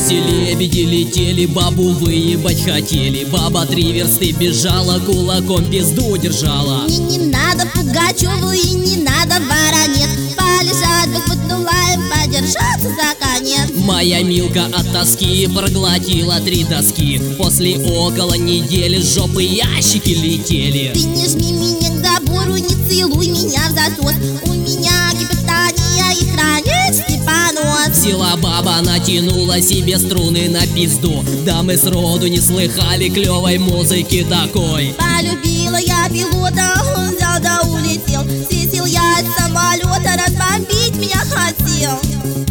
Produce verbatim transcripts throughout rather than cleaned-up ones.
лесе лебеди летели, бабу выебать хотели. Баба три версты бежала, кулаком пизду держала. Мне не надо Пугачеву и не надо Воронец. Полежать бы под Дулаем, подержаться за конец. Моя Милка от тоски проглотила три доски. После около недели с жопы ящики летели. Ты не жми меня к забору, не целуй меня в засос. У меня гипертония и хронический понос. Села баба натянула себе струны на пизду. Да мы сроду не слыхали клевой музыки такой. Полюбила я пилота, он взял да улетел. Свесил я от самолета, разбомбить меня хотел.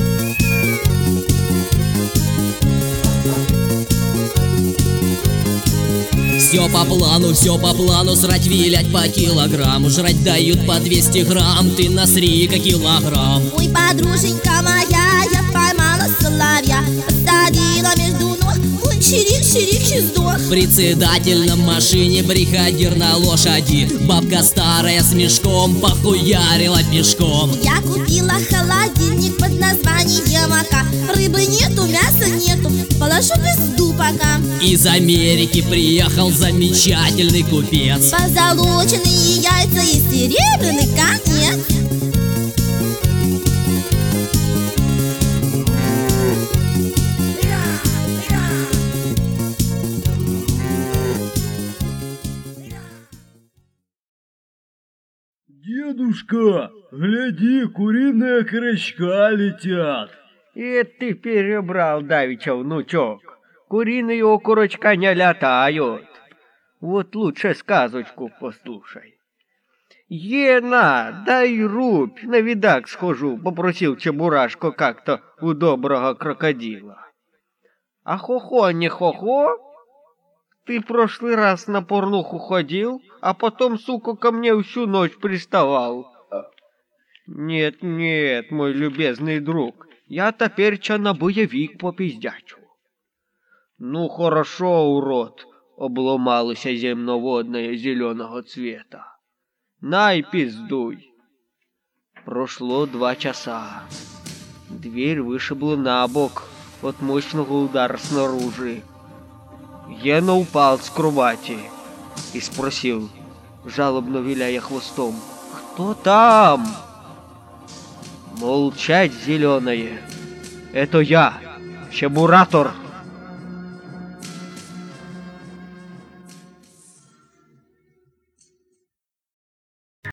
Все по плану, все по плану, срать вилять по килограмму. Жрать дают по двести грамм, ты насри-ка килограмм. Ой, подруженька моя, я поймала соловья. Посадила между ног, он чирик-чирик и сдох. Председатель на машине, бригадир на лошади. Бабка старая с мешком похуярила пешком. Я купила холодильник под названием АК. Рыбы нету, мяса нету, положу пизду пока. Из Америки приехал замечательный купец. Позолоченные яйца и серебряный конец. Дедушка, гляди, куриные окорочка летят. И ты перебрал давеча, внучок. Куриные окорочка не летают. Вот лучше сказочку послушай. Ена, дай рубь, на видак схожу, попросил Чебурашко как-то у доброго крокодила. А хохо не хохо? Ты прошлый раз на порнуху ходил, а потом, сука, ко мне всю ночь приставал. Нет, нет, мой любезный друг, я теперь-ча на боевик попиздячу. Ну хорошо, урод, обломалося земноводное зеленого цвета. Най пиздуй. Прошло два часа. Дверь вышибла на бок от мощного удара снаружи. Гена упал с кровати и спросил, жалобно виляя хвостом: «Кто там?» «Молчать, зеленое! Это я, Чебуратор!»